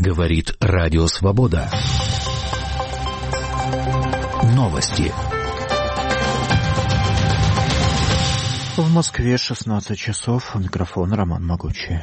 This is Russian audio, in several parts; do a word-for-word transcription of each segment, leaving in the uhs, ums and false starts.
Говорит Радио Свобода. Новости. В Москве шестнадцать часов. Микрофон Роман Могучий.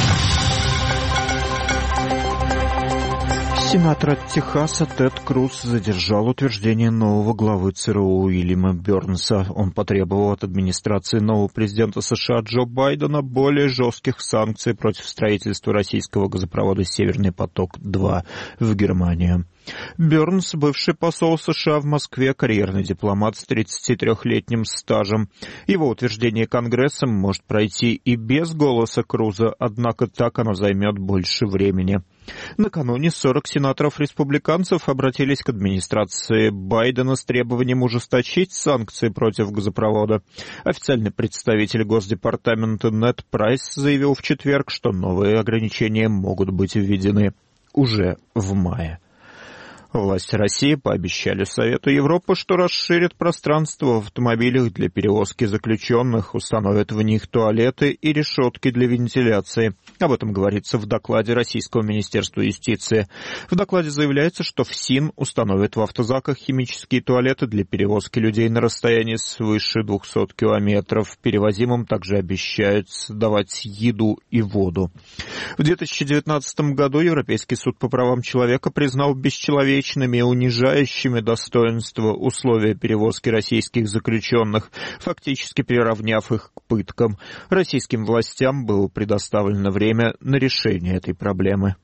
Сенатор от Техаса Тед Круз задержал утверждение нового главы ЦРУ Уильяма Бернса. Он потребовал от администрации нового президента США Джо Байдена более жестких санкций против строительства российского газопровода «Северный поток-два» в Германию. Бернс, бывший посол США в Москве, карьерный дипломат с тридцатитрёхлетним стажем. Его утверждение Конгрессом может пройти и без голоса Круза, однако так оно займет больше времени. Накануне сорок сенаторов-республиканцев обратились к администрации Байдена с требованием ужесточить санкции против газопровода. Официальный представитель Госдепартамента Нед Прайс заявил в четверг, что новые ограничения могут быть введены уже в мае. Власти России пообещали Совету Европы, что расширят пространство в автомобилях для перевозки заключенных, установят в них туалеты и решетки для вентиляции. Об этом говорится в докладе Российского Министерства юстиции. В докладе заявляется, что ФСИН установит в автозаках химические туалеты для перевозки людей на расстоянии свыше двухсот километров. Перевозимым также обещают давать еду и воду. В две тысячи девятнадцатом году Европейский суд по правам человека признал бесчеловечным и унижающими достоинство условия перевозки российских заключенных, фактически приравняв их к пыткам. Российским властям было предоставлено время на решение этой проблемы.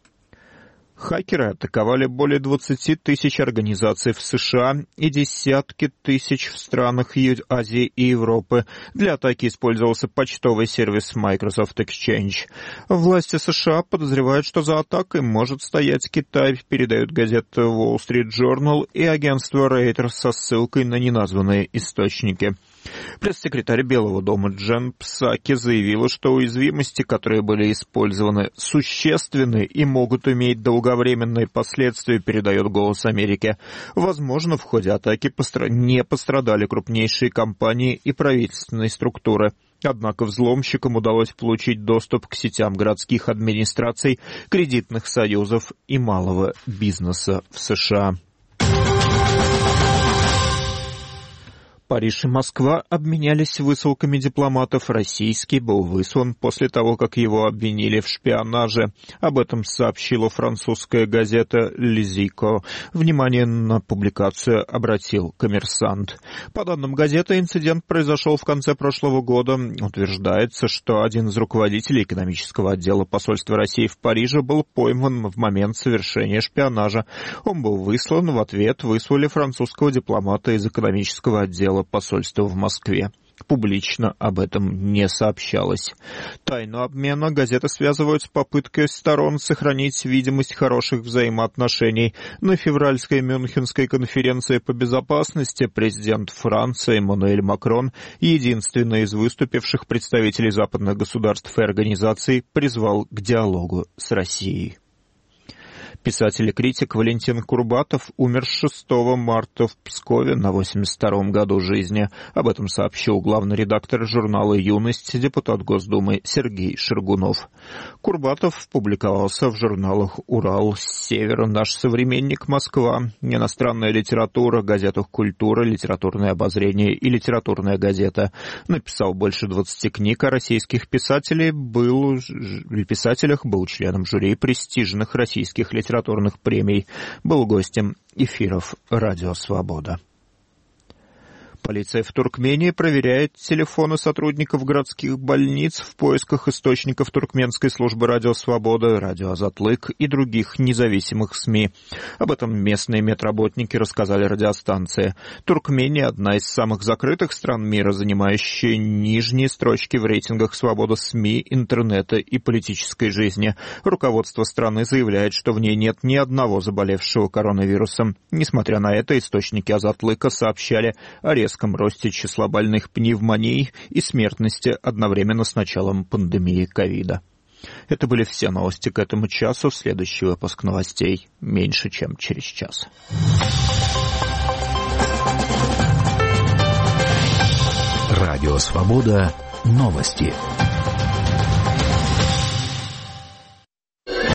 Хакеры атаковали более двадцати тысяч организаций в США и десятки тысяч в странах Азии и Европы. Для атаки использовался почтовый сервис Microsoft Exchange. Власти США подозревают, что за атакой может стоять Китай, передают газета Wall Street Journal и агентство Reuters со ссылкой на неназванные источники. Пресс-секретарь Белого дома Джен Псаки заявила, что уязвимости, которые были использованы, существенны и могут иметь долговременные последствия, передает «Голос Америки». Возможно, в ходе атаки постра... не пострадали крупнейшие компании и правительственные структуры. Однако взломщикам удалось получить доступ к сетям городских администраций, кредитных союзов и малого бизнеса в США. Париж и Москва обменялись высылками дипломатов. Российский был выслан после того, как его обвинили в шпионаже. Об этом сообщила французская газета «Лизико». Внимание на публикацию обратил «Коммерсант». По данным газеты, инцидент произошел в конце прошлого года. Утверждается, что один из руководителей экономического отдела посольства России в Париже был пойман в момент совершения шпионажа. Он был выслан, в ответ выслали французского дипломата из экономического отдела посольства в Москве. Публично об этом не сообщалось. Тайну обмена газеты связывают с попыткой сторон сохранить видимость хороших взаимоотношений. На февральской Мюнхенской конференции по безопасности президент Франции Эммануэль Макрон, единственный из выступивших представителей западных государств и организаций, призвал к диалогу с Россией. Писатель и критик Валентин Курбатов умер шестого марта в Пскове на восемьдесят втором году жизни. Об этом сообщил главный редактор журнала «Юность», депутат Госдумы Сергей Шергунов. Курбатов публиковался в журналах «Урал», «Север», «Наш современник», «Москва», «Иностранная литература», газетах «Культура», «Литературное обозрение» и «Литературная газета». Написал больше двадцати книг о российских писателей, был, писателях, был членом жюри престижных российских литературных литературных премий, был гостем эфиров «Радио Свобода». Полиция в Туркмении проверяет телефоны сотрудников городских больниц в поисках источников туркменской службы «Радио Свобода», «Радио Азатлык» и других независимых СМИ. Об этом местные медработники рассказали радиостанции. Туркмения – одна из самых закрытых стран мира, занимающая нижние строчки в рейтингах свободы СМИ, интернета и политической жизни. Руководство страны заявляет, что в ней нет ни одного заболевшего коронавирусом. Несмотря на это, источники Азатлыка сообщали о резком росте числа больных пневмонией и смертности одновременно с началом пандемии ковида. Это были все новости к этому часу. Следующий выпуск новостей меньше, чем через час. Радио Свобода. Новости.